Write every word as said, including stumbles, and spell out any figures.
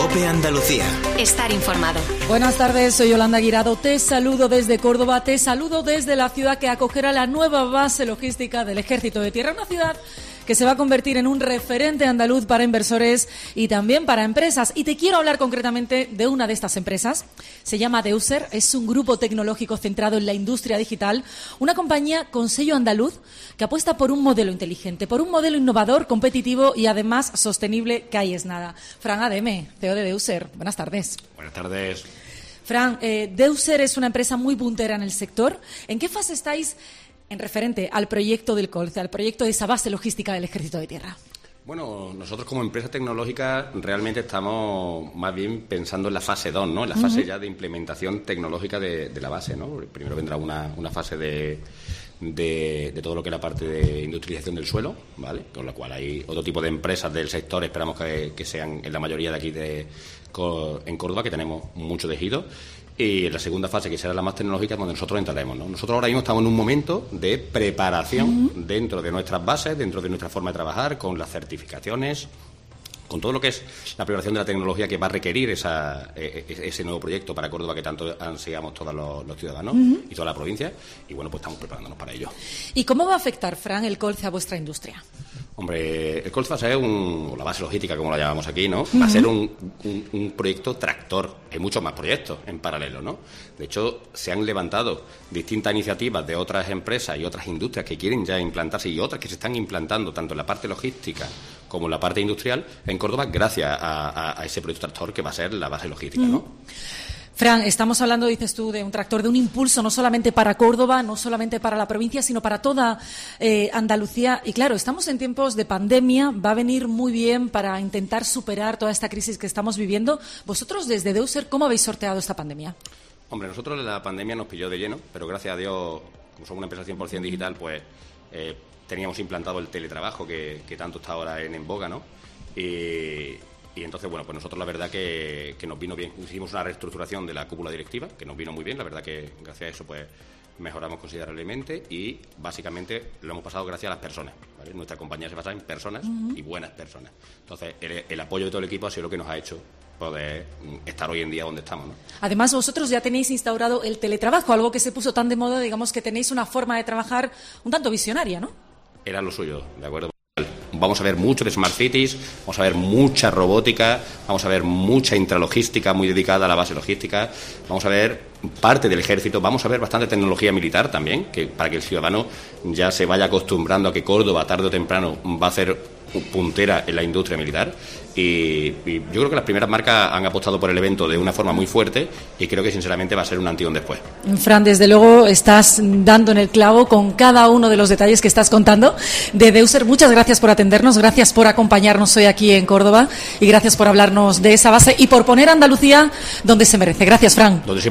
COPE Andalucía. Estar informado. Buenas tardes, soy Yolanda Guirado. Te saludo desde Córdoba, te saludo desde la ciudad que acogerá la nueva base logística del Ejército de Tierra. Una ciudad que se va a convertir en un referente andaluz para inversores y también para empresas. Y te quiero hablar concretamente de una de estas empresas. Se llama Deuser, es un grupo tecnológico centrado en la industria digital, una compañía con sello andaluz que apuesta por un modelo inteligente, por un modelo innovador, competitivo y además sostenible, que ahí es nada. Fran Ademe, C E O de Deuser, buenas tardes. Buenas tardes. Fran, eh, Deuser es una empresa muy puntera en el sector. ¿En qué fase estáis en referente al proyecto del Colce, al proyecto de esa base logística del Ejército de Tierra? Bueno, nosotros como empresa tecnológica realmente estamos más bien pensando en la fase dos, ¿no? En la fase uh-huh. ya de implementación tecnológica de, de la base, ¿no? Primero vendrá una, una fase de, de, de todo lo que es la parte de industrialización del suelo, ¿vale? Con la cual hay otro tipo de empresas del sector, esperamos que, que sean en la mayoría de aquí de, en Córdoba, que tenemos mucho tejido. Y en la segunda fase, que será la más tecnológica, donde nosotros entraremos, ¿no? Nosotros ahora mismo estamos en un momento de preparación uh-huh. dentro de nuestras bases, dentro de nuestra forma de trabajar, con las certificaciones, con todo lo que es la preparación de la tecnología que va a requerir esa, ese nuevo proyecto para Córdoba que tanto ansiamos todos los, los ciudadanos uh-huh. y toda la provincia. Y bueno, pues estamos preparándonos para ello. ¿Y cómo va a afectar, Fran, el Colce a vuestra industria? Hombre, el Colce va a ser un, la base logística, como la llamamos aquí, ¿no? Uh-huh. Va a ser un, un, un proyecto tractor. Hay muchos más proyectos en paralelo, ¿no? De hecho, se han levantado distintas iniciativas de otras empresas y otras industrias que quieren ya implantarse y otras que se están implantando tanto en la parte logística como en la parte industrial en Córdoba, gracias a, a, a ese proyecto tractor que va a ser la base logística, ¿no? Uh-huh. Fran, estamos hablando, dices tú, de un tractor, de un impulso no solamente para Córdoba, no solamente para la provincia, sino para toda eh, Andalucía. Y claro, estamos en tiempos de pandemia, va a venir muy bien para intentar superar toda esta crisis que estamos viviendo. Vosotros, desde Deuser, ¿cómo habéis sorteado esta pandemia? Hombre, nosotros la pandemia nos pilló de lleno, pero gracias a Dios, como somos una empresa cien por ciento digital, pues eh, teníamos implantado el teletrabajo que, que tanto está ahora en, en boga, ¿no? Y... Y entonces, bueno, pues nosotros la verdad que, que nos vino bien. Hicimos una reestructuración de la cúpula directiva, que nos vino muy bien. La verdad que gracias a eso pues mejoramos considerablemente y básicamente lo hemos pasado gracias a las personas, ¿vale? Nuestra compañía se basa en personas uh-huh. y buenas personas. Entonces, el, el apoyo de todo el equipo ha sido lo que nos ha hecho poder estar hoy en día donde estamos, ¿no? Además, vosotros ya tenéis instaurado el teletrabajo, algo que se puso tan de moda, digamos que tenéis una forma de trabajar un tanto visionaria, ¿no? Era lo suyo, ¿de acuerdo? Vamos a ver mucho de Smart Cities, vamos a ver mucha robótica, vamos a ver mucha intralogística muy dedicada a la base logística, vamos a ver parte del ejército, vamos a ver bastante tecnología militar también, que para que el ciudadano ya se vaya acostumbrando a que Córdoba tarde o temprano va a ser puntera en la industria militar. Y, y yo creo que las primeras marcas han apostado por el evento de una forma muy fuerte y creo que sinceramente va a ser un antes y un después. Fran, desde luego estás dando en el clavo con cada uno de los detalles que estás contando de Deuser. Muchas gracias por atendernos, gracias por acompañarnos hoy aquí en Córdoba y gracias por hablarnos de esa base y por poner a Andalucía donde se merece. Gracias, Fran. Donde